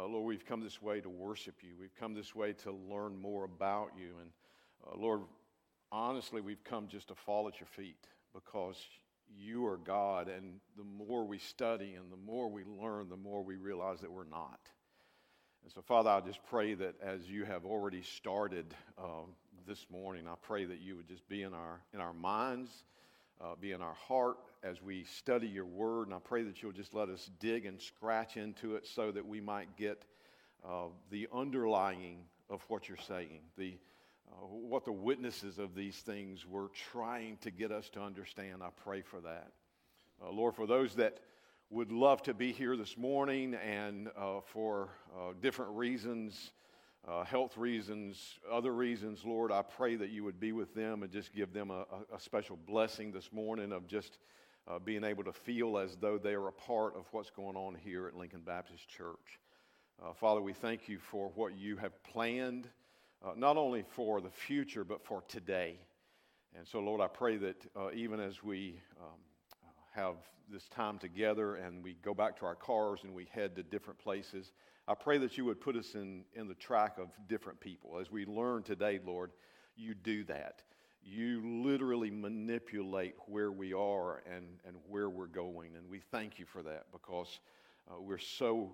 Lord, we've come this way to worship you. We've come this way to learn more about you. And Lord, honestly, we've come just to fall at your feet because you are God. And the more we study and the more we learn, the more we realize that we're not. And so, Father, I just pray that as you have already started this morning, I pray that you would just be in our minds, be in our heart as we study your word. And I pray that you'll just let us dig and scratch into it so that we might get the underlying of what you're saying, what the witnesses of these things were trying to get us to understand. I pray for that. Lord, for those that would love to be here this morning and for different reasons, health reasons, other reasons, Lord, I pray that you would be with them and just give them a special blessing this morning of just being able to feel as though they are a part of what's going on here at Lincoln Baptist Church. Father, we thank you for what you have planned, not only for the future, but for today. And so, Lord, I pray that even as we have this time together and we go back to our cars and we head to different places, I pray that you would put us in the track of different people. As we learn today, Lord, you do that. You literally manipulate where we are and where we're going. And we thank you for that because we're so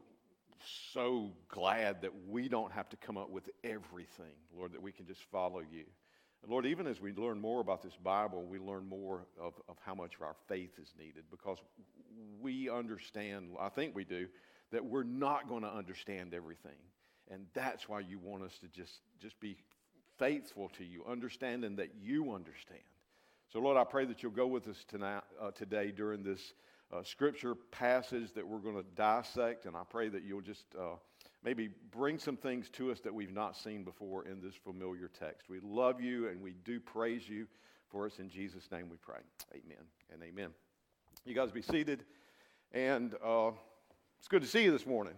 glad that we don't have to come up with everything, Lord, that we can just follow you. And Lord, even as we learn more about this Bible, we learn more of how much of our faith is needed because we understand, I think we do, that we're not going to understand everything. And that's why you want us to just be faithful to you, understanding that you understand. So, Lord, I pray that you'll go with us today during this scripture passage that we're going to dissect, and I pray that you'll just maybe bring some things to us that we've not seen before in this familiar text. We love you, and we do praise you for us. In Jesus' name we pray. Amen and amen. You guys be seated, and it's good to see you this morning.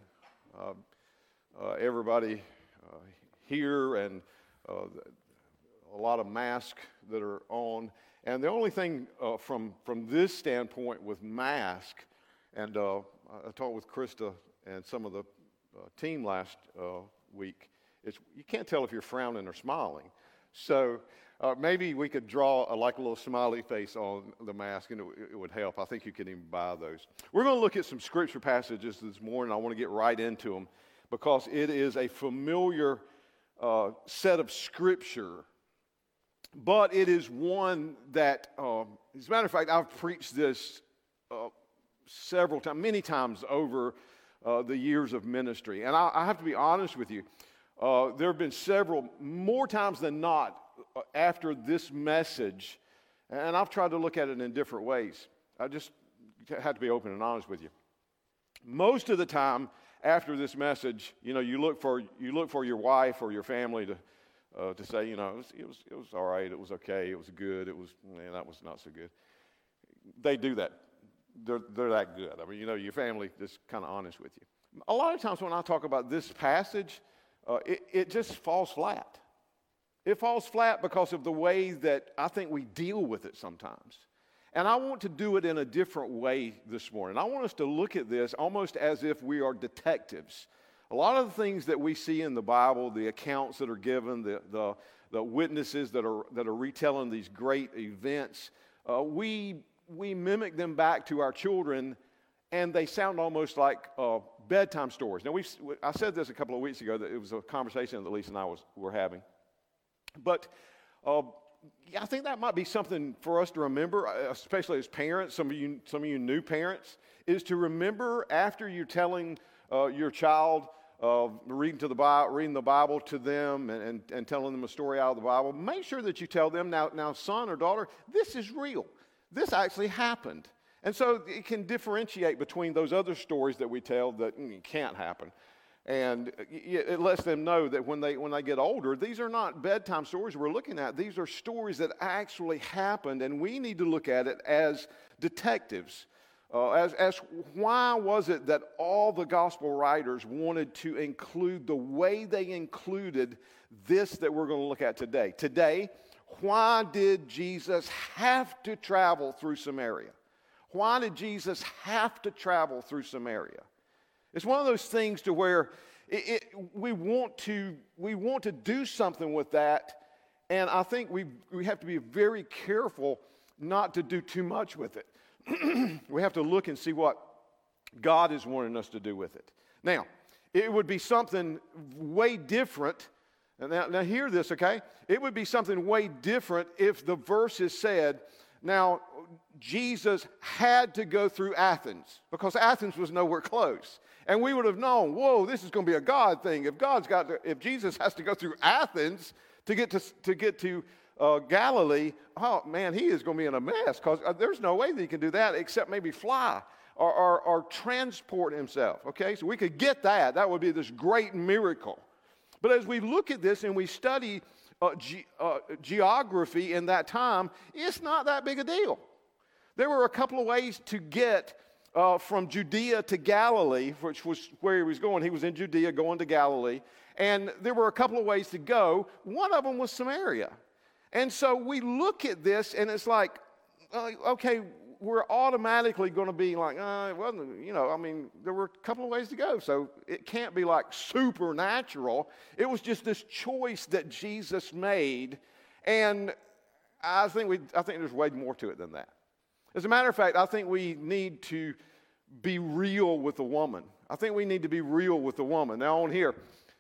Everybody here and a lot of masks that are on. And the only thing from this standpoint with mask, and I talked with Krista and some of the team last week, is you can't tell if you're frowning or smiling. So maybe we could draw a little smiley face on the mask, and it would help. I think you can even buy those. We're going to look at some scripture passages this morning. I want to get right into them because it is a familiar set of scripture, but it is one that, as a matter of fact, I've preached this several times, many times over the years of ministry. And I have to be honest with you, there have been several, more times than not, after this message, and I've tried to look at it in different ways. I just had to be open and honest with you. Most of the time after this message, you look for your wife or your family to say, it was all right, it was okay, it was good, that was not so good. They do that. They're that good. I mean, your family is kind of honest with you. A lot of times when I talk about this passage, it just falls flat. It falls flat because of the way that I think we deal with it sometimes. And I want to do it in a different way this morning. I want us to look at this almost as if we are detectives. A lot of the things that we see in the Bible, the accounts that are given, the witnesses that are retelling these great events, we mimic them back to our children, and they sound almost like bedtime stories. Now, I said this a couple of weeks ago that it was a conversation that Lisa and I were having. But I think that might be something for us to remember, especially as parents. Some of you new parents, is to remember after you're telling your child reading the Bible to them and telling them a story out of the Bible. Make sure that you tell them now, son or daughter, this is real. This actually happened. And so it can differentiate between those other stories that we tell that can't happen. And it lets them know that when they get older, these are not bedtime stories we're looking at. These are stories that actually happened, and we need to look at it as detectives. As why was it that all the gospel writers wanted to include the way they included this that we're going to look at today? Today, why did Jesus have to travel through Samaria? Why did Jesus have to travel through Samaria? It's one of those things to where we want to do something with that, and I think we have to be very careful not to do too much with it. We have to look and see what God is wanting us to do with it. Now, it would be something way different. Now hear this, okay? It would be something way different if the verses said, now, Jesus had to go through Athens, because Athens was nowhere close. And we would have known, whoa, this is going to be a God thing. If Jesus has to go through Athens to get to Galilee, oh man, he is going to be in a mess, because there's no way that he can do that except maybe fly or transport himself. Okay, so we could get that. That would be this great miracle. But as we look at this and we study geography in that time, it's not that big a deal. There were a couple of ways to get from Judea to Galilee, which was where he was going. He was in Judea going to Galilee. And there were a couple of ways to go. One of them was Samaria. And so we look at this and it's like, okay, we're automatically going to be like, it wasn't, there were a couple of ways to go. So it can't be like supernatural. It was just this choice that Jesus made. And I think there's way more to it than that. As a matter of fact, I think we need to be real with the woman. I think we need to be real with the woman. Now on here,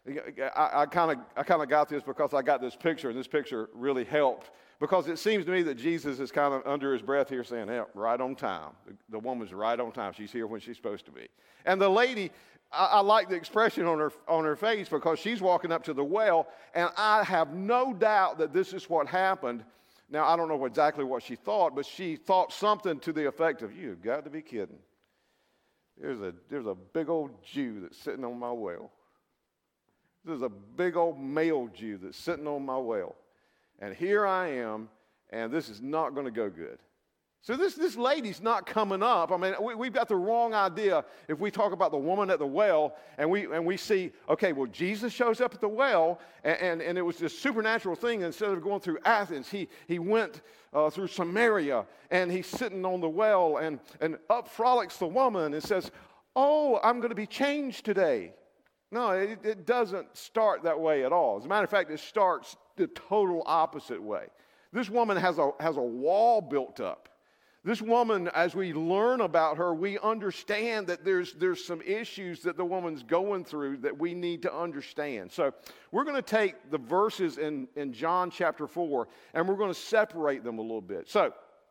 I kind of got this because I got this picture, and this picture really helped. Because it seems to me that Jesus is kind of under his breath here saying, yeah, right on time. The woman's right on time. She's here when she's supposed to be. And the lady, I like the expression on her face, because she's walking up to the well, and I have no doubt that this is what happened. Now, I don't know exactly what she thought, but she thought something to the effect of, you've got to be kidding. There's a big old Jew that's sitting on my well. There's a big old male Jew that's sitting on my well. And here I am, and this is not going to go good. So this lady's not coming up. I mean, we've got the wrong idea if we talk about the woman at the well, and we see, okay, well, Jesus shows up at the well, and it was this supernatural thing. Instead of going through Athens, he went through Samaria, and he's sitting on the well, and up frolics the woman and says, oh, I'm going to be changed today. No, it doesn't start that way at all. As a matter of fact, it starts the total opposite way. This woman has a wall built up. This woman, as we learn about her, we understand that there's some issues that the woman's going through that we need to understand. So we're going to take the verses in John chapter 4, and we're going to separate them a little bit. So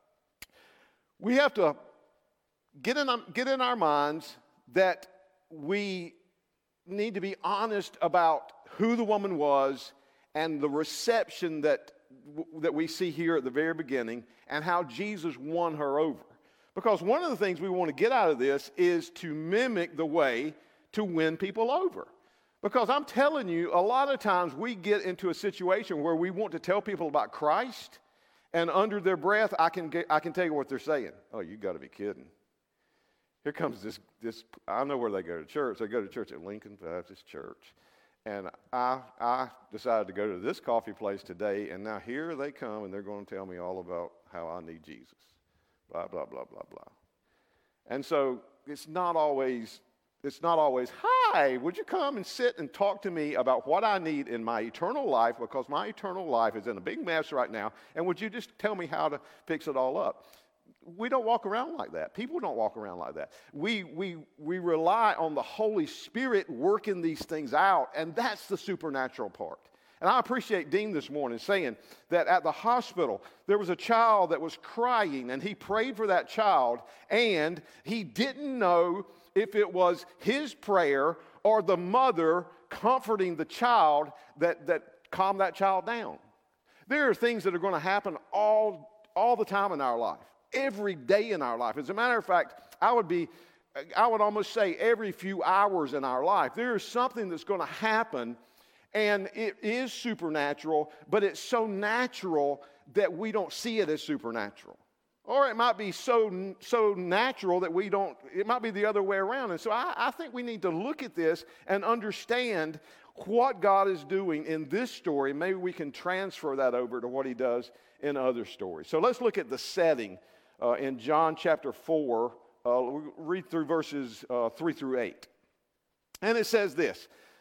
we have to get in our minds that we need to be honest about who the woman was and the reception that we see here at the very beginning, and how Jesus won her over. Because one of the things we want to get out of this is to mimic the way to win people over. Because I'm telling you, a lot of times we get into a situation where we want to tell people about Christ, and under their breath, I can tell you what they're saying. Oh, you got to be kidding. Here comes this, I know where they go to church. They go to church at Lincoln Baptist Church. And I decided to go to this coffee place today, and now here they come, and they're going to tell me all about how I need Jesus. Blah, blah, blah, blah, blah. And so it's not always, hi, would you come and sit and talk to me about what I need in my eternal life, because my eternal life is in a big mess right now, and would you just tell me how to fix it all up? We don't walk around like that. People don't walk around like that. We rely on the Holy Spirit working these things out, and that's the supernatural part. And I appreciate Dean this morning saying that at the hospital, there was a child that was crying, and he prayed for that child, and he didn't know if it was his prayer or the mother comforting the child that calmed that child down. There are things that are going to happen all the time in our life. Every day in our life. As a matter of fact, I would almost say every few hours in our life, there is something that's going to happen, and it is supernatural, but it's so natural that we don't see it as supernatural. Or it might be so natural that it might be the other way around. And so I think we need to look at this and understand what God is doing in this story. Maybe we can transfer that over to what he does in other stories. So let's look at the setting in John chapter 4. We'll read through verses 3 through 8. And it says this.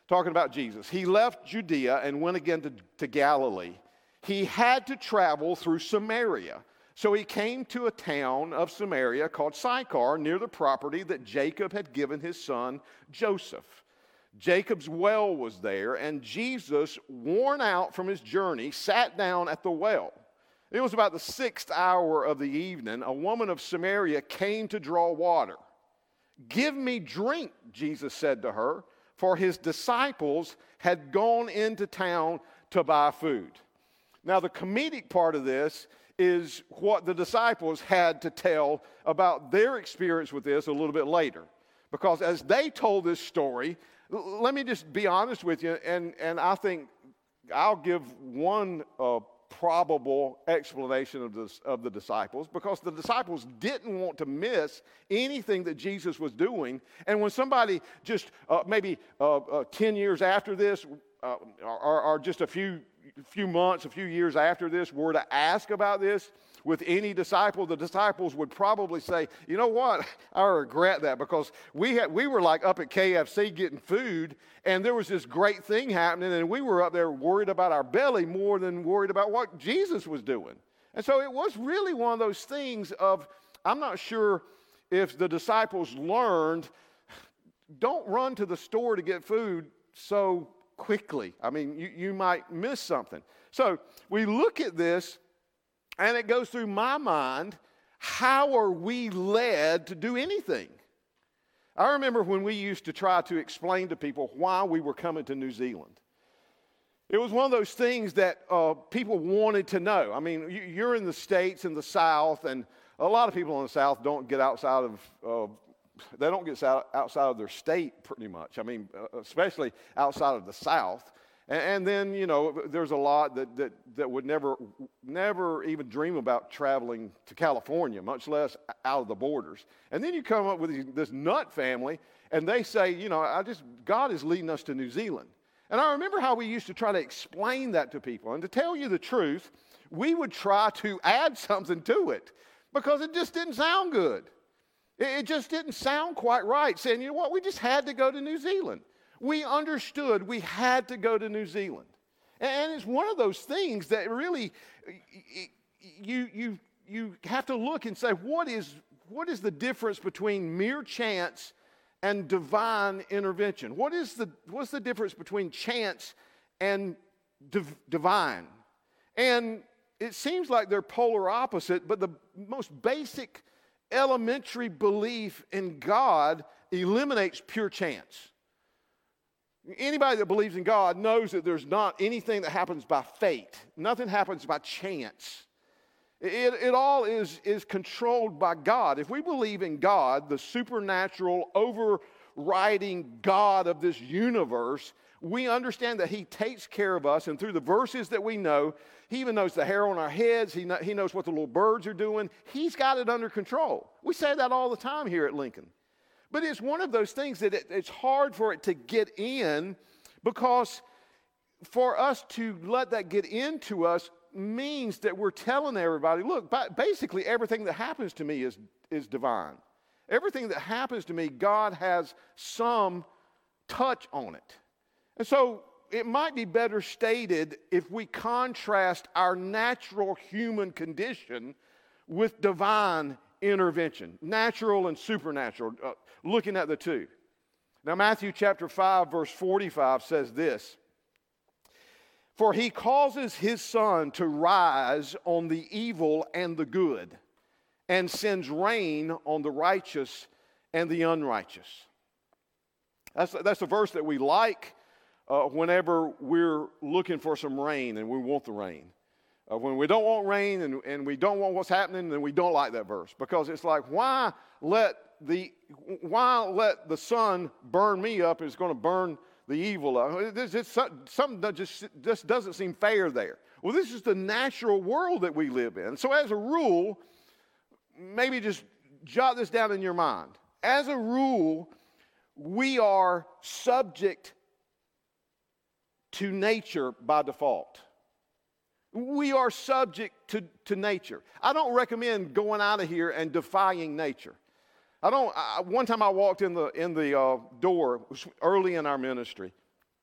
talking about Jesus. He left Judea and went again to Galilee. He had to travel through Samaria. So he came to a town of Samaria called Sychar, near the property that Jacob had given his son Joseph. Jacob's well was there, and Jesus, worn out from his journey, sat down at the well. It was about the 6th hour of the evening. A woman of Samaria came to draw water. "Give me drink," Jesus said to her, for his disciples had gone into town to buy food. Now, the comedic part of this is what the disciples had to tell about their experience with this a little bit later. Because as they told this story, let me just be honest with you, and I think I'll give one probable explanation of the disciples, because the disciples didn't want to miss anything that Jesus was doing. And when somebody just maybe 10 years after this, or just a few months, a few years after this, were to ask about this with any disciple, the disciples would probably say, "You know what? I regret that, because we were like up at KFC getting food, and there was this great thing happening, and we were up there worried about our belly more than worried about what Jesus was doing." And so it was really one of those things of, I'm not sure if the disciples learned, don't run to the store to get food so quickly. I mean, you might miss something. So we look at this, and it goes through my mind, how are we led to do anything? I remember when we used to try to explain to people why we were coming to New Zealand. It was one of those things that people wanted to know. I mean, you're in the States, in the South, and a lot of people in the South don't get outside of outside of their state pretty much. I mean, especially outside of the South. And then, you know, there's a lot that would never even dream about traveling to California, much less out of the borders. And then you come up with this nut family, and they say, you know, God is leading us to New Zealand. And I remember how we used to try to explain that to people. And to tell you the truth, we would try to add something to it because it just didn't sound good. It just didn't sound quite right, saying, you know what, we just had to go to New Zealand. We understood we had to go to New Zealand. And it's one of those things that really, you have to look and say, what is the difference between mere chance and divine intervention? What's the difference between chance and divine? And it seems like they're polar opposite, but the most basic elementary belief in God eliminates pure chance. Anybody that believes in God knows that there's not anything that happens by fate. Nothing happens by chance. It all is controlled by God. If we believe in God, the supernatural, overriding God of this universe, we understand that He takes care of us. And through the verses that we know, He even knows the hair on our heads. He knows what the little birds are doing. He's got it under control. We say that all the time here at Lincoln. But it's one of those things that it's hard for it to get in, because for us to let that get into us means that we're telling everybody, look, basically everything that happens to me is divine. Everything that happens to me, God has some touch on it. And so it might be better stated if we contrast our natural human condition with divine intervention, natural and supernatural, looking at the two. Now, Matthew chapter 5, verse 45 says this: "For He causes His sun to rise on the evil and the good, and sends rain on the righteous and the unrighteous." That's a verse that we like whenever we're looking for some rain and we want the rain. When we don't want rain and we don't want what's happening, then we don't like that verse, because it's like, why let the sun burn me up? It's going to burn the evil up. It's something that just doesn't seem fair there. Well, this is the natural world that we live in. So as a rule, maybe just jot this down in your mind. As a rule, we are subject to nature by default. We are subject to nature. I don't recommend going out of here and defying nature. One time I walked in the door, it was early in our ministry,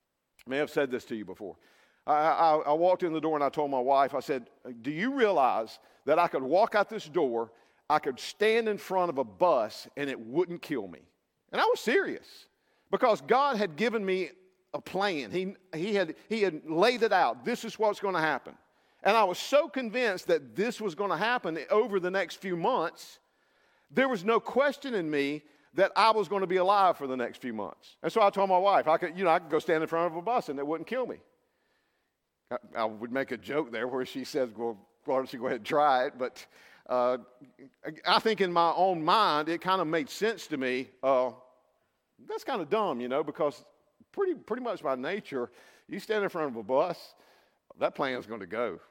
may have said this to you before. I walked in the door and I told my wife, I said, do you realize that I could walk out this door, I could stand in front of a bus, and it wouldn't kill me? And I was serious because God had given me a plan. He had laid it out. This is what's going to happen. And I was so convinced that this was going to happen over the next few months, there was no question in me that I was going to be alive for the next few months. And so I told my wife, I could go stand in front of a bus and it wouldn't kill me. I would make a joke there where she says, well, why don't you go ahead and try it? But I think in my own mind, it kind of made sense to me. That's kind of dumb, because pretty much by nature, you stand in front of a bus, that plane's going to go.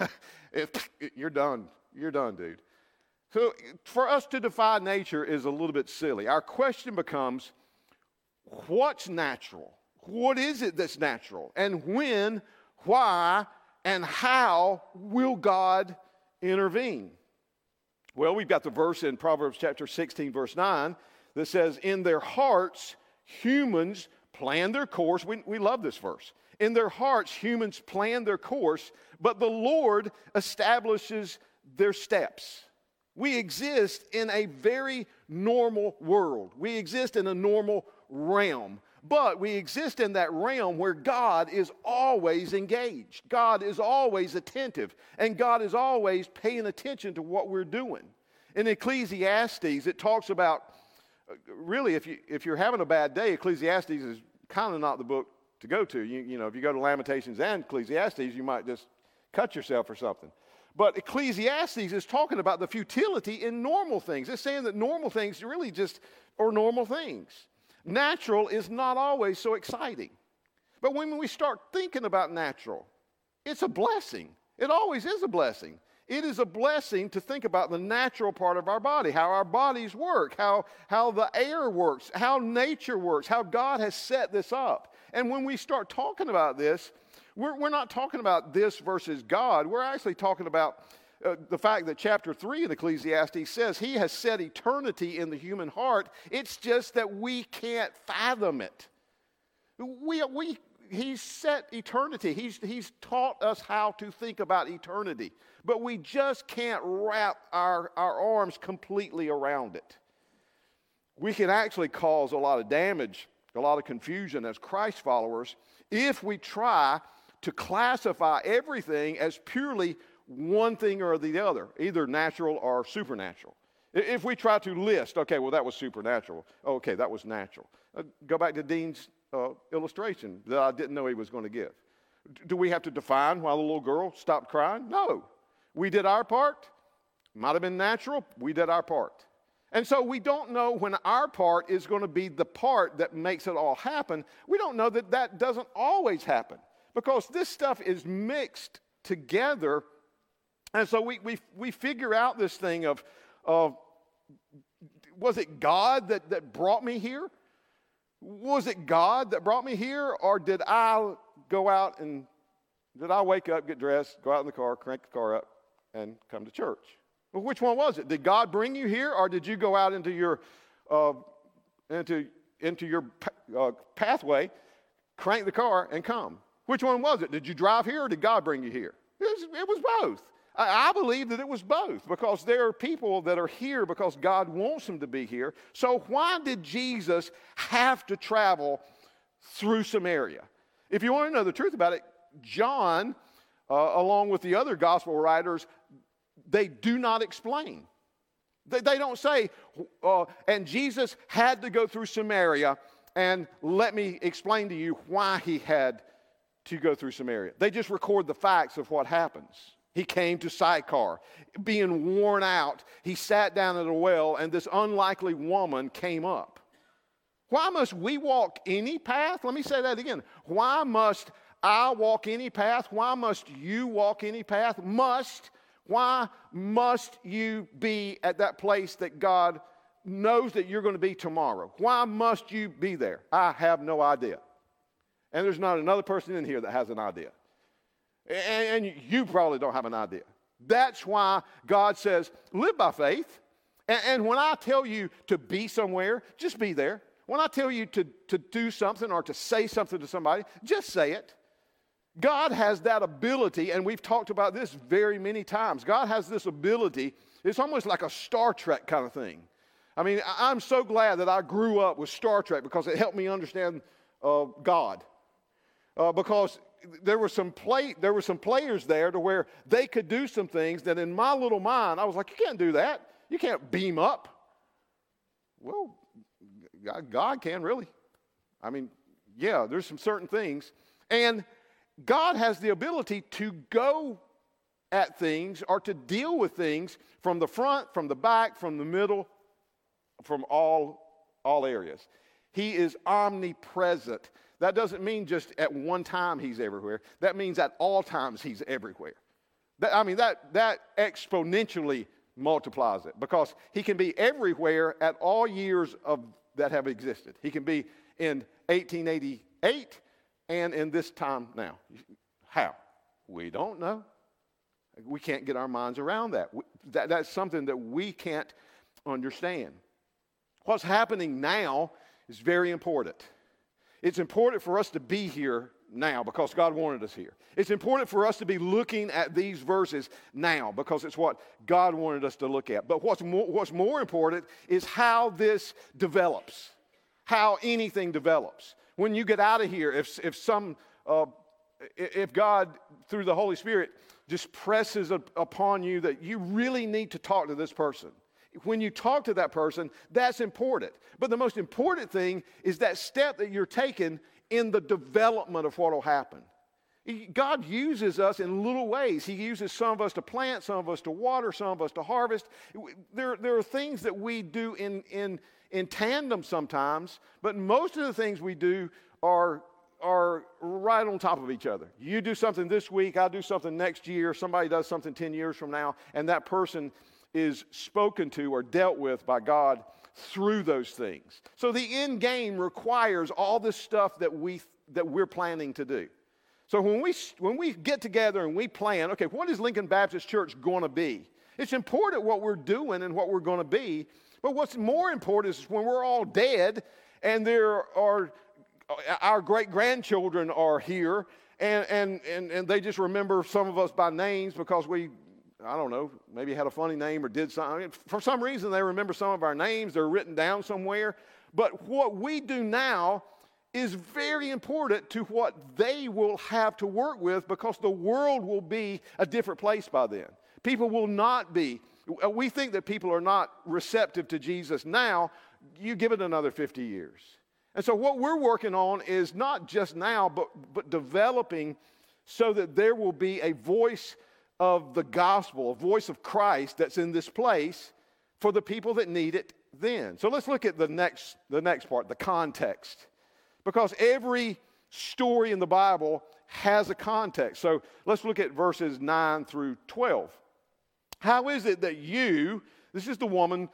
You're done. You're done, dude. So for us to defy nature is a little bit silly. Our question becomes, what's natural? What is it that's natural? And when, why, and how will God intervene? Well, we've got the verse in Proverbs chapter 16, verse 9, that says, in their hearts, humans plan their course. We love this verse. In their hearts, humans plan their course, but the Lord establishes their steps. We exist in a very normal world. We exist in a normal realm. But we exist in that realm where God is always engaged. God is always attentive. And God is always paying attention to what we're doing. In Ecclesiastes, it talks about, really, if you're having a bad day, Ecclesiastes is kind of not the book to go to. If you go to Lamentations and Ecclesiastes, you might just cut yourself or something. But Ecclesiastes is talking about the futility in normal things. It's saying that normal things really just are normal things. Natural is not always so exciting. But when we start thinking about natural, it's a blessing. It always is a blessing. It is a blessing to think about the natural part of our body, how our bodies work, how the air works, how nature works, how God has set this up. And when we start talking about this, we're not talking about this versus God. We're actually talking about the fact that chapter 3 in Ecclesiastes says he has set eternity in the human heart. It's just that we can't fathom it. He's set eternity. He's taught us how to think about eternity. But we just can't wrap our arms completely around it. We can actually cause a lot of damage, a lot of confusion as Christ followers if we try to classify everything as purely one thing or the other, either natural or supernatural. If we try to list, okay, well, that was supernatural. Okay, that was natural. Go back to Dean's illustration that I didn't know he was going to give. Do we have to define why the little girl stopped crying? No. We did our part. Might have been natural. We did our part. And so we don't know when our part is going to be the part that makes it all happen. We don't know that doesn't always happen because this stuff is mixed together. And so we figure out this thing of was it God that brought me here? Was it God that brought me here? Or did I go out and did I wake up, get dressed, go out in the car, crank the car up, and come to church? Well, which one was it? Did God bring you here, or did you go out into your pathway, crank the car, and come? Which one was it? Did you drive here, or did God bring you here? It was both. I believe that it was both because there are people that are here because God wants them to be here. So why did Jesus have to travel through Samaria? If you want to know the truth about it, John, along with the other gospel writers, they do not explain. They don't say, and Jesus had to go through Samaria, and let me explain to you why he had to go through Samaria. They just record the facts of what happens. He came to Sychar. Being worn out, he sat down at a well, and this unlikely woman came up. Why must we walk any path? Let me say that again. Why must I walk any path? Why must you walk any path? Why must you be at that place that God knows that you're going to be tomorrow? Why must you be there? I have no idea. And there's not another person in here that has an idea. And you probably don't have an idea. That's why God says, live by faith. And when I tell you to be somewhere, just be there. When I tell you to do something or to say something to somebody, just say it. God has that ability, and we've talked about this very many times. God has this ability. It's almost like a Star Trek kind of thing. I mean, I'm so glad that I grew up with Star Trek because it helped me understand God. Because there were some players there to where they could do some things that in my little mind, I was like, you can't do that. You can't beam up. Well, God can really. I mean, yeah, there's some certain things. And God has the ability to go at things or to deal with things from the front, from the back, from the middle, from all areas. He is omnipresent. That doesn't mean just at one time he's everywhere. That means at all times he's everywhere. That exponentially multiplies it because he can be everywhere at all years that have existed. He can be in 1888 and in this time now. How? We don't know. We can't get our minds around that. That's something that we can't understand. What's happening now is very important. It's important for us to be here now because God wanted us here. It's important for us to be looking at these verses now because it's what God wanted us to look at. But what's more important is how this develops, how anything develops. When you get out of here, if God, through the Holy Spirit, just presses upon you that you really need to talk to this person. When you talk to that person, that's important. But the most important thing is that step that you're taking in the development of what will happen. God uses us in little ways. He uses some of us to plant, some of us to water, some of us to harvest. There are things that we do in tandem sometimes, but most of the things we do are right on top of each other. You do something this week, I do something next year, somebody does something 10 years from now, and that person is spoken to or dealt with by God through those things. So the end game requires all this stuff that we're planning to do. So when we get together and we plan, okay, what is Lincoln Baptist Church going to be? It's important what we're doing and what we're going to be, but what's more important is when we're all dead and our great-grandchildren are here and they just remember some of us by names because I don't know, maybe had a funny name or did something. I mean, for some reason, they remember some of our names. They're written down somewhere. But what we do now is very important to what they will have to work with because the world will be a different place by then. People will not be. We think that people are not receptive to Jesus now. You give it another 50 years. And so what we're working on is not just now, but developing so that there will be a voice of the gospel, a voice of Christ that's in this place for the people that need it then. So let's look at the next part, the context. Because every story in the Bible has a context. So let's look at verses 9 through 12. How is it that this is the woman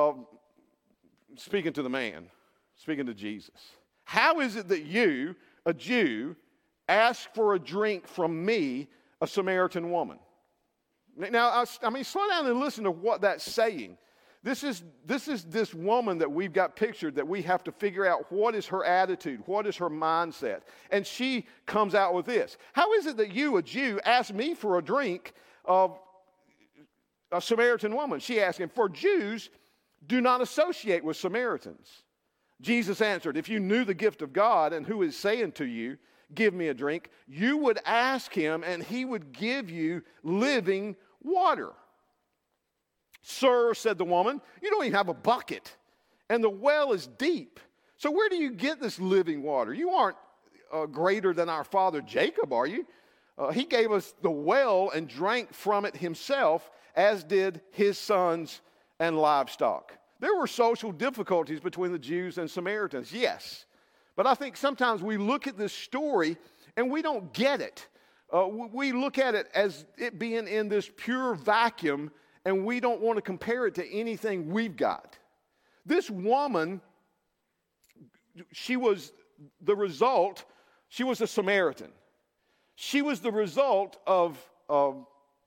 speaking to the man, speaking to Jesus. How is it that you, a Jew, ask for a drink from me, a Samaritan woman? Now, slow down and listen to what that's saying. This is this woman that we've got pictured that we have to figure out what is her attitude, what is her mindset. And she comes out with this. How is it that you, a Jew, ask me for a drink of a Samaritan woman? She asked him, for Jews do not associate with Samaritans. Jesus answered, if you knew the gift of God and who is saying to you, give me a drink, you would ask him and he would give you living water. Sir, said the woman, you don't even have a bucket, and the well is deep. So where do you get this living water? You aren't greater than our father Jacob, are you? He gave us the well and drank from it himself, as did his sons and livestock. There were social difficulties between the Jews and Samaritans, yes. But I think sometimes we look at this story and we don't get it. We look at it as it being in this pure vacuum, and we don't want to compare it to anything we've got. This woman, she was a Samaritan. She was the result of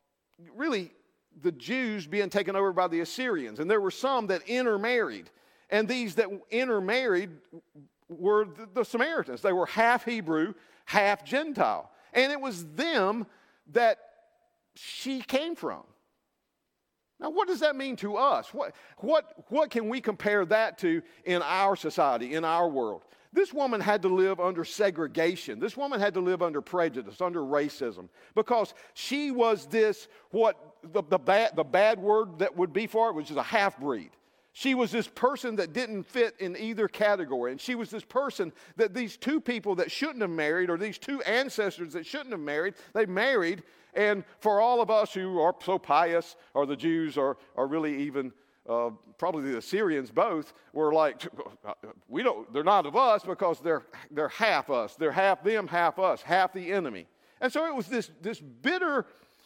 really the Jews being taken over by the Assyrians. And there were some that intermarried. And these that intermarried were the Samaritans. They were half Hebrew, half Gentile. And it was them that she came from. Now, what does that mean to us? What can we compare that to in our society, in our world? This woman had to live under segregation. This woman had to live under prejudice, under racism, because she was this, what the bad word that would be for it, which is a half-breed. She was this person that didn't fit in either category. And she was this person that these two people that shouldn't have married, or these two ancestors that shouldn't have married, they married. And for all of us who are so pious, or the Jews, or really even probably the Assyrians both, were like, they're not of us because they're half us. They're half them, half us, half the enemy. And so it was this bitter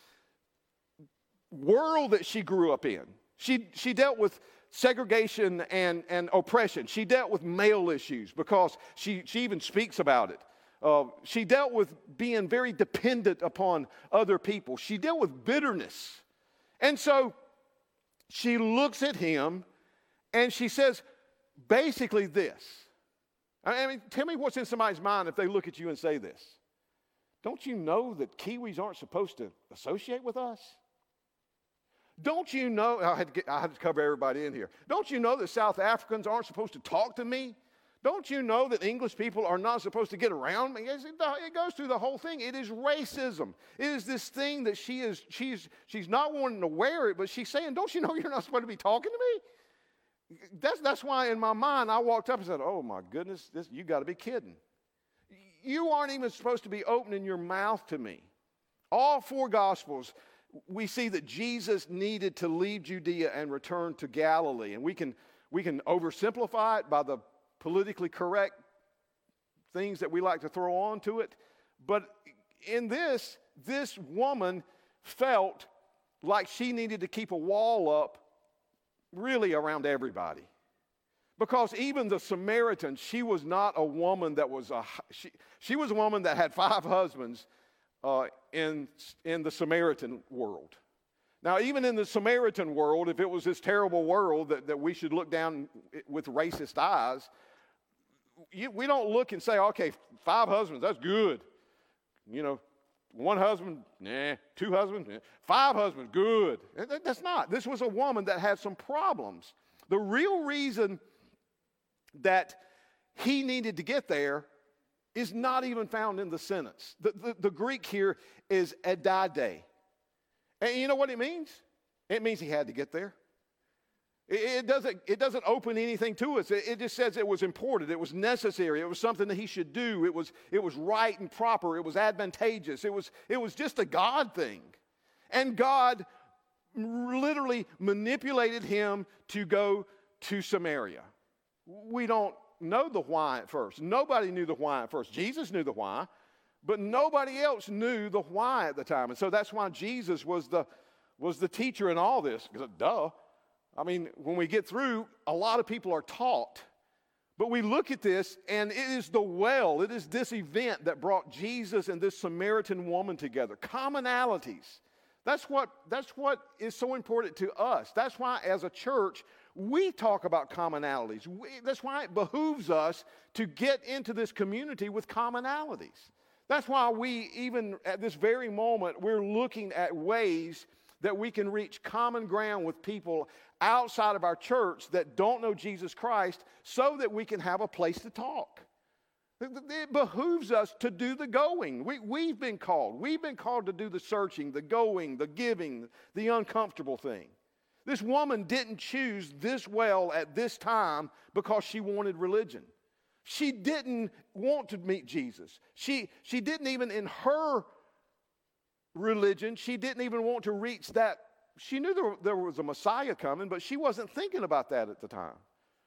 world that she grew up in. She dealt with segregation and oppression. She dealt with male issues because she even speaks about it. She dealt with being very dependent upon other people. She dealt with bitterness. And so she looks at him and she says basically this. I mean, tell me what's in somebody's mind if they look at you and say this. Don't you know that Kiwis aren't supposed to associate with us? Don't you know, I had to cover everybody in here. Don't you know that South Africans aren't supposed to talk to me? Don't you know that English people are not supposed to get around me? It goes through the whole thing. It is racism. It is this thing that she's not wanting to wear it, but she's saying, don't you know you're not supposed to be talking to me? That's why in my mind I walked up and said, oh my goodness, you got to be kidding. You aren't even supposed to be opening your mouth to me. All four Gospels, we see that Jesus needed to leave Judea and return to Galilee. And we can oversimplify it by the politically correct things that we like to throw onto it. But in this woman felt like she needed to keep a wall up really around everybody. Because even the Samaritan, she was not a woman that was she was a woman that had 5 husbands in the Samaritan world. Now, even in the Samaritan world, if it was this terrible world that we should look down with racist eyes, we don't look and say, okay, 5 husbands, that's good. 1 husband, nah. 2 husbands, nah. 5 husbands, good. That's not. This was a woman that had some problems. The real reason that he needed to get there is not even found in the sentence. The Greek here is edade. And you know what it means? It means he had to get there. It doesn't open anything to us. It just says it was important. It was necessary. It was something that he should do. It was right and proper. It was advantageous. It was just a God thing. And God literally manipulated him to go to Samaria. We don't know the why at first. Nobody knew the why at first. Jesus knew the why, but nobody else knew the why at the time. And so that's why Jesus was the teacher in all this. Because, duh. I mean, when we get through, a lot of people are taught. But we look at this, and it is the well, it is this event that brought Jesus and this Samaritan woman together. Commonalities. That's what is so important to us. That's why, as a church, we talk about commonalities. That's why it behooves us to get into this community with commonalities. That's why we, even at this very moment, we're looking at ways that we can reach common ground with people outside of our church that don't know Jesus Christ so that we can have a place to talk. It behooves us to do the going. We've been called. We've been called to do the searching, the going, the giving, the uncomfortable thing. This woman didn't choose this well at this time because she wanted religion. She didn't want to meet Jesus. She didn't even in her religion, she didn't even want to reach that. She knew there was a Messiah coming, but she wasn't thinking about that at the time.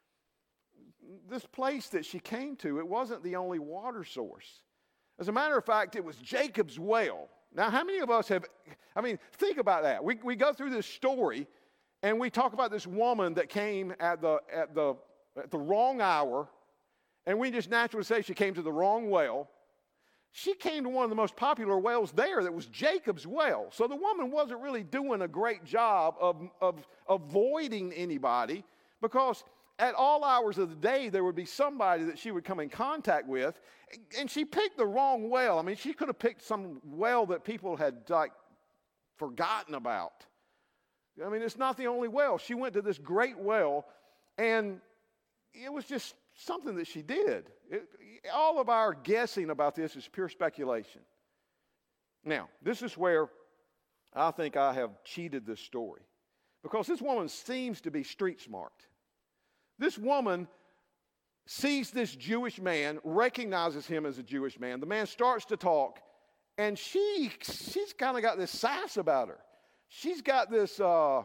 This place that she came to, it wasn't the only water source. As a matter of fact, it was Jacob's well. Now, how many of us think about that. We go through this story, and we talk about this woman that came at the wrong hour, and we just naturally say she came to the wrong well. She came to one of the most popular wells there that was Jacob's well. So the woman wasn't really doing a great job of avoiding anybody, because at all hours of the day, there would be somebody that she would come in contact with, and she picked the wrong well. I mean, she could have picked some well that people had, like, forgotten about. I mean, it's not the only well. She went to this great well, and it was just something that she did. All of our guessing about this is pure speculation. Now, this is where I think I have cheated this story, because this woman seems to be street smart. This woman sees this Jewish man, recognizes him as a Jewish man. The man starts to talk, and she's kind of got this sass about her. She's got this,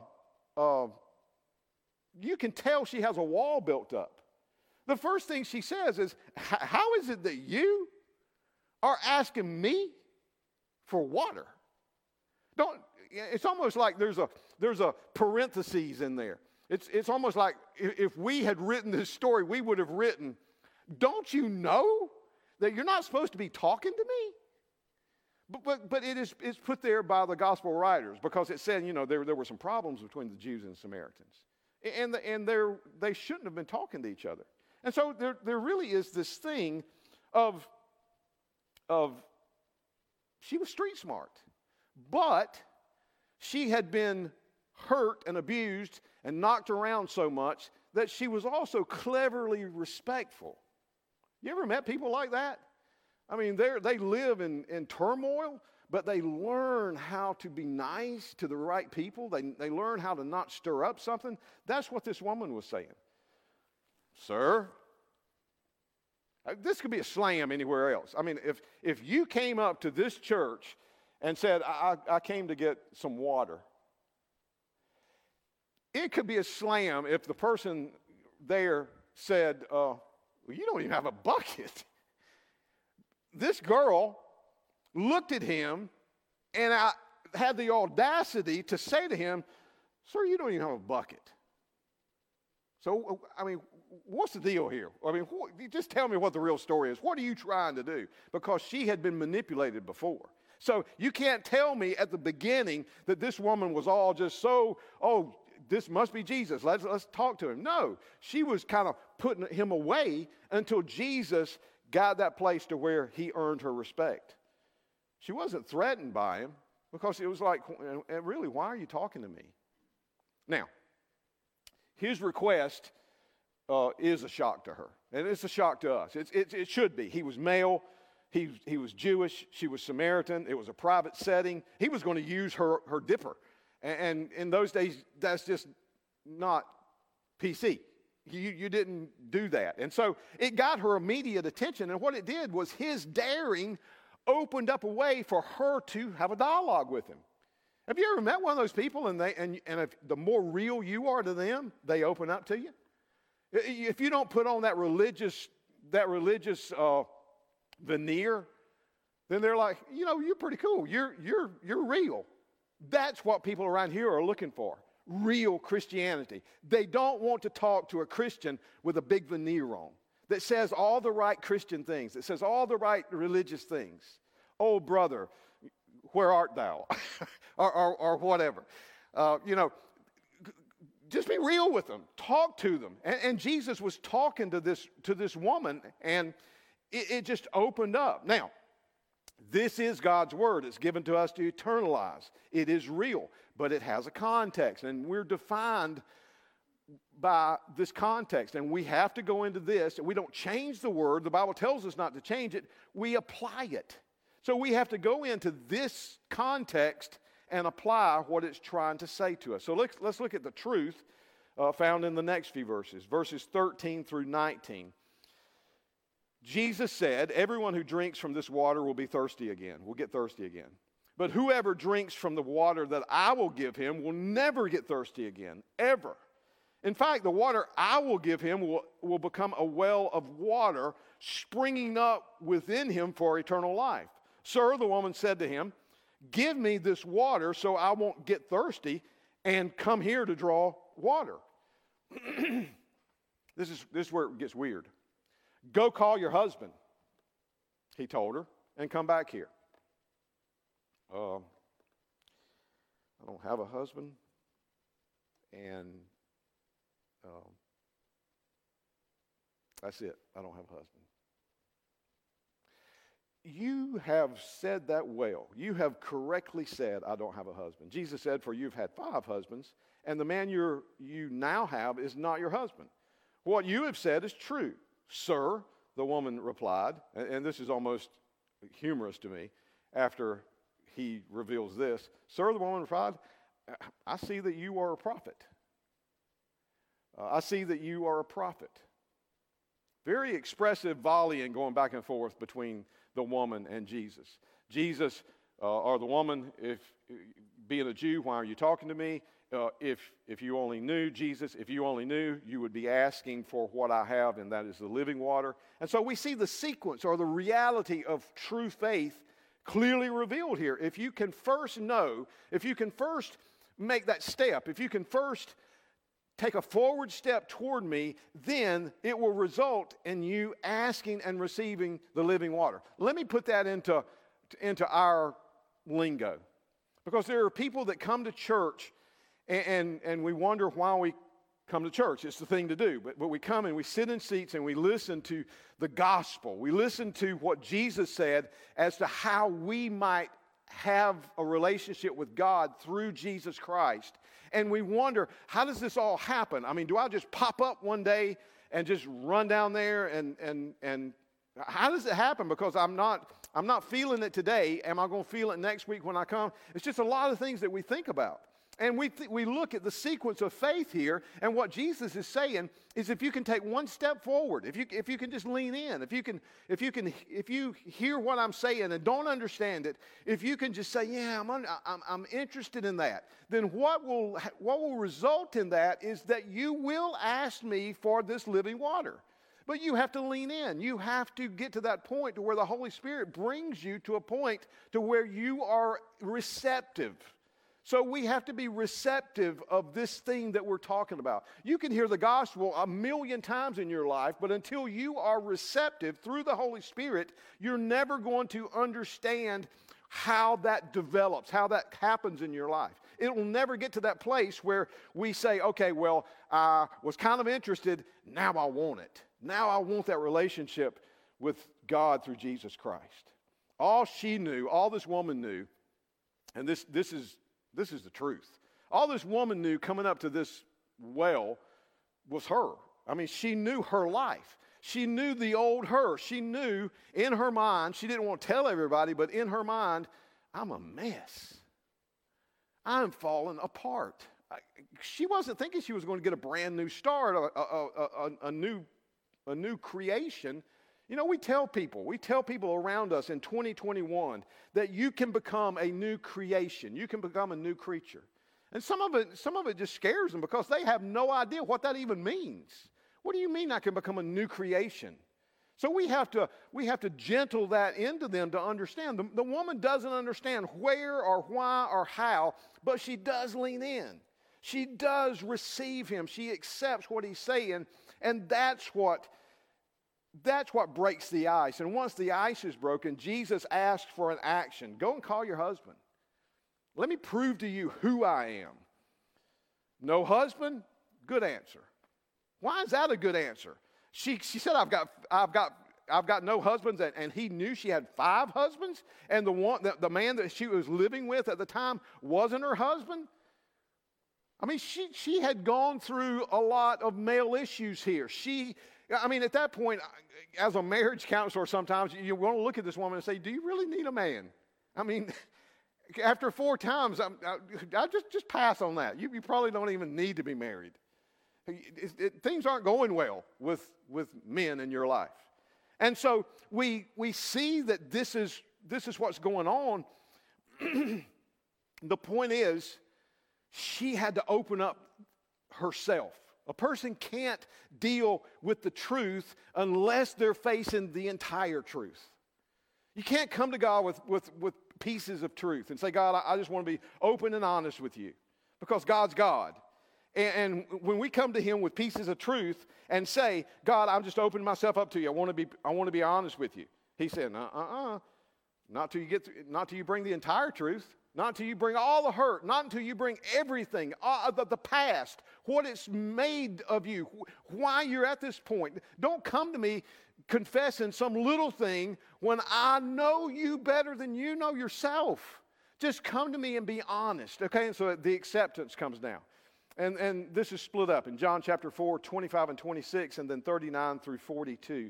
you can tell she has a wall built up. The first thing she says is, how is it that you are asking me for water? It's almost like there's a parenthesis in there. It's almost like if we had written this story, we would have written, don't you know that you're not supposed to be talking to me? But it's put there by the gospel writers, because it said, there were some problems between the Jews and the Samaritans. And they shouldn't have been talking to each other. And so there really is this thing of she was street smart, but she had been hurt and abused and knocked around so much that she was also cleverly respectful. You ever met people like that? I mean, they live in turmoil, but they learn how to be nice to the right people. They learn how to not stir up something. That's what this woman was saying. Sir, this could be a slam anywhere else. I mean, if you came up to this church and said, I came to get some water, it could be a slam if the person there said, well, you don't even have a bucket. This girl looked at him, and I had the audacity to say to him, sir, you don't even have a bucket. So, I mean, what's the deal here? I mean, just tell me what the real story is. What are you trying to do? Because she had been manipulated before. So you can't tell me at the beginning that this woman was all just so, this must be Jesus. Let's talk to him. No, she was kind of putting him away until Jesus got that place to where he earned her respect. She wasn't threatened by him, because it was like, really, why are you talking to me? Now, his request is a shock to her, and it's a shock to us. It should be. He was male. He was Jewish. She was Samaritan. It was a private setting. He was going to use her dipper. And in those days, that's just not PC. You didn't do that. And so it got her immediate attention. And what it did was his daring opened up a way for her to have a dialogue with him. Have you ever met one of those people, and if the more real you are to them, they open up to you? If you don't put on that religious veneer, then they're like, you're pretty cool. You're real. That's what people around here are looking for. Real Christianity. They don't want to talk to a Christian with a big veneer on that says all the right Christian things, that says all the right religious things. Oh, brother, where art thou? or whatever. Just be real with them. Talk to them. And Jesus was talking to this woman, and it just opened up. Now, this is God's word. It's given to us to eternalize. It is real, but it has a context, and we're defined by this context, and we have to go into this. We don't change the word. The Bible tells us not to change it. We apply it. So we have to go into this context and apply what it's trying to say to us. So let's look at the truth found in the next few verses 13 through 19. Jesus said, everyone who drinks from this water will be thirsty again, will get thirsty again. But whoever drinks from the water that I will give him will never get thirsty again, ever. In fact, the water I will give him will become a well of water springing up within him for eternal life. Sir, the woman said to him, give me this water so I won't get thirsty and come here to draw water. This is where it gets weird. Go call your husband, he told her, and come back here. I don't have a husband, and That's it. I don't have a husband. You have said that well. You have correctly said, I don't have a husband. Jesus said, for you've had 5 husbands, and the man you now have is not your husband. What you have said is true. Sir, the woman replied, and this is almost humorous to me after he reveals this. Sir, the woman replied, I see that you are a prophet. I see that you are a prophet. Very expressive volleying going back and forth between the woman and Jesus. Jesus, or the woman, if being a Jew, why are you talking to me? If you only knew, Jesus, if you only knew, you would be asking for what I have, and that is the living water. And so we see the sequence or the reality of true faith clearly revealed here. If you can first know, if you can first make that step, if you can first take a forward step toward me, then it will result in you asking and receiving the living water. Let me put that into our lingo. Because there are people that come to church and we wonder why we come to church. It's the thing to do. But we come and we sit in seats and we listen to the gospel. We listen to what Jesus said as to how we might have a relationship with God through Jesus Christ. And we wonder, how does this all happen? I mean, do I just pop up one day and just run down there and how does it happen? Because I'm not feeling it today. Am I going to feel it next week when I come? It's just a lot of things that we think about. And we look at the sequence of faith here, and what Jesus is saying is, if you can take one step forward, if you can just lean in, if you hear what I'm saying and don't understand it, if you can just say, yeah, I'm interested in that, then what will result in that is that you will ask me for this living water. But you have to lean in. You have to get to that point to where the Holy Spirit brings you to a point to where you are receptive. So we have to be receptive of this thing that we're talking about. You can hear the gospel 1,000,000 times in your life, but until you are receptive through the Holy Spirit, you're never going to understand how that develops, how that happens in your life. It will never get to that place where we say, okay, well, I was kind of interested, now I want it. Now I want that relationship with God through Jesus Christ. All she knew, all this woman knew, and this is the truth. All this woman knew coming up to this well was her. I mean, she knew her life. She knew the old her. She knew in her mind, she didn't want to tell everybody, but in her mind, I'm a mess. I'm falling apart. She wasn't thinking she was going to get a brand new start, a new creation. You know, we tell people around us in 2021 that you can become a new creation. You can become a new creature. And some of it just scares them because they have no idea what that even means. What do you mean I can become a new creation? So we have to gentle that into them to understand. The woman doesn't understand where or why or how, but she does lean in. She does receive him. She accepts what he's saying, and that's what breaks the ice. And once the ice is broken, Jesus asks for an action. Go and call your husband. Let me prove to you who I am. No husband? Good answer. Why is that a good answer? She said, I've got no husbands, and he knew she had 5 husbands, and the man that she was living with at the time wasn't her husband. I mean, she had gone through a lot of male issues here. At that point, as a marriage counselor, sometimes you want to look at this woman and say, do you really need a man? I mean, after 4 times, I just pass on that. You probably don't even need to be married. Things aren't going well with men in your life. And so we see that this is what's going on. The point is, she had to open up herself. A person can't deal with the truth unless they're facing the entire truth. You can't come to God with pieces of truth and say, God, I just want to be open and honest with you, because God's God. And when we come to him with pieces of truth and say, God, I'm just opening myself up to you. I want to be honest with you. He said, not till you bring the entire truth. Not until you bring all the hurt. Not until you bring everything, the past, what it's made of you, why you're at this point. Don't come to me confessing some little thing when I know you better than you know yourself. Just come to me and be honest, okay? And so the acceptance comes now. And this is split up in John chapter 4, 25 and 26, and then 39 through 42.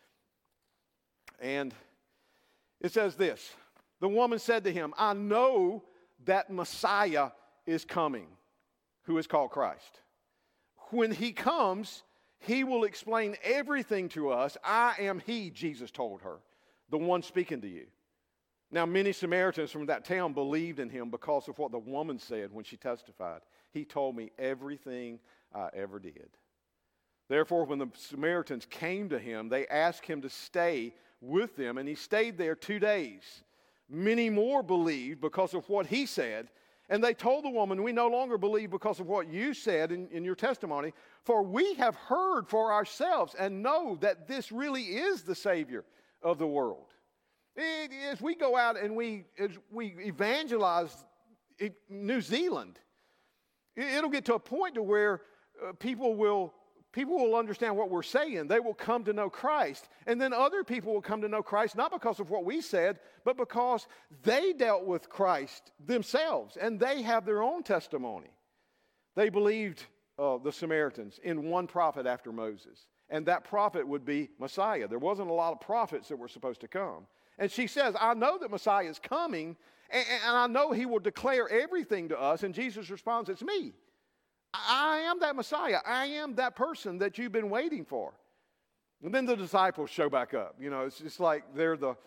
And it says this, the woman said to him, I know that Messiah is coming, who is called Christ. When he comes, he will explain everything to us. I am he, Jesus told her, the one speaking to you. Now, many Samaritans from that town believed in him because of what the woman said when she testified. He told me everything I ever did. Therefore, when the Samaritans came to him, they asked him to stay with them, and he stayed there 2 days. Many more believed because of what he said, and they told the woman, we no longer believe because of what you said in your testimony, for we have heard for ourselves and know that this really is the Savior of the world. As we go out and we evangelize New Zealand, it'll get to a point to where people will understand what we're saying. They will come to know Christ. And then other people will come to know Christ, not because of what we said, but because they dealt with Christ themselves, and they have their own testimony. They believed, the Samaritans, in one prophet after Moses. And that prophet would be Messiah. There wasn't a lot of prophets that were supposed to come. And she says, I know that Messiah is coming, and I know he will declare everything to us. And Jesus responds, it's me. I am that Messiah. I am that person that you've been waiting for. And then the disciples show back up. You know, it's just like they're the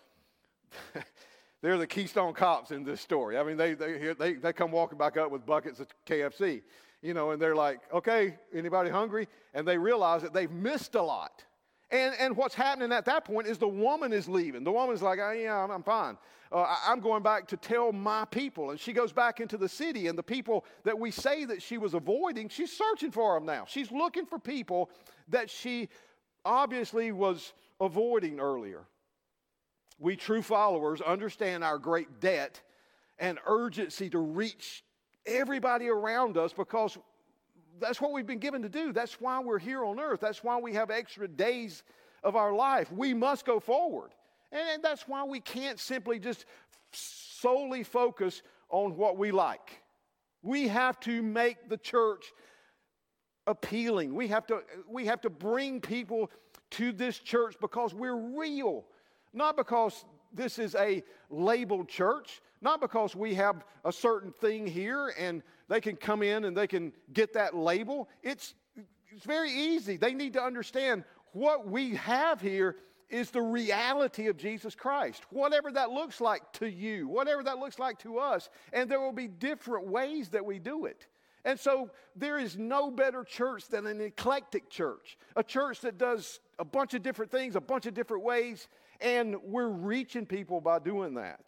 Keystone Cops in this story. I mean, they come walking back up with buckets of KFC, you know, and they're like, okay, anybody hungry? And they realize that they've missed a lot. And what's happening at that point is the woman is leaving. The woman's like, yeah, I'm fine. I'm going back to tell my people. And she goes back into the city, and the people that we say that she was avoiding, she's searching for them now. She's looking for people that she obviously was avoiding earlier. We true followers understand our great debt and urgency to reach everybody around us because that's what we've been given to do. That's why we're here on earth. That's why we have extra days of our life. We must go forward. And that's why we can't simply just solely focus on what we like. We have to make the church appealing. We have to bring people to this church because we're real. Not because this is a labeled church. Not because we have a certain thing here and they can come in and they can get that label. It's very easy. They need to understand what we have here is the reality of Jesus Christ. Whatever that looks like to you, whatever that looks like to us, and there will be different ways that we do it. And so there is no better church than an eclectic church, a church that does a bunch of different things, a bunch of different ways, and we're reaching people by doing that.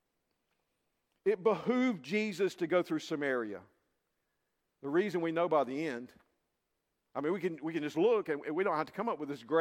It behooved Jesus to go through Samaria. The reason we know by the end, I mean, we can just look and we don't have to come up with this great